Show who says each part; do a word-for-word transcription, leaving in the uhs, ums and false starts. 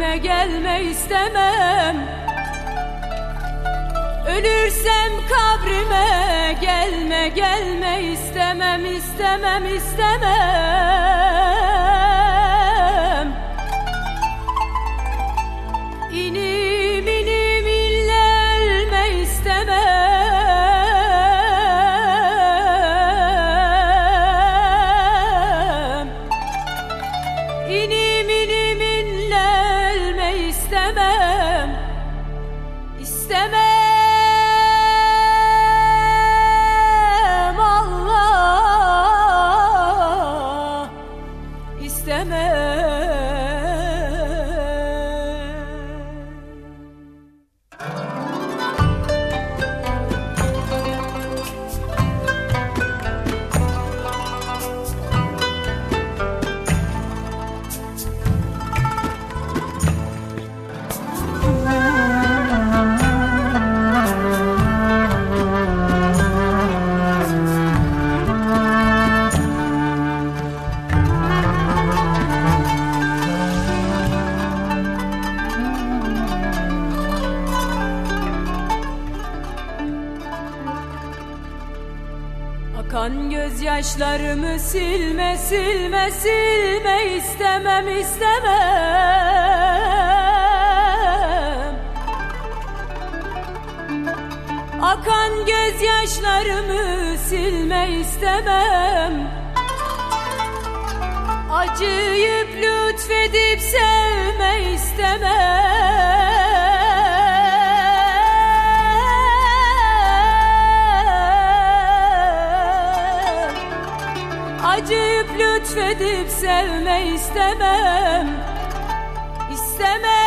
Speaker 1: Gelme gelme istemem. Ölürsem kabrime gelme gelme istemem istemem istemem. İnim inim ille ölme istemem. İnim inim ille ölme istemem. İstemem. Akan gözyaşlarımı silme silme silme istemem istemem. Akan gözyaşlarımı silme istemem. Acıyıp lütfedip sevme istemem. Acıyıp lütfedip sevme istemem. İstemem.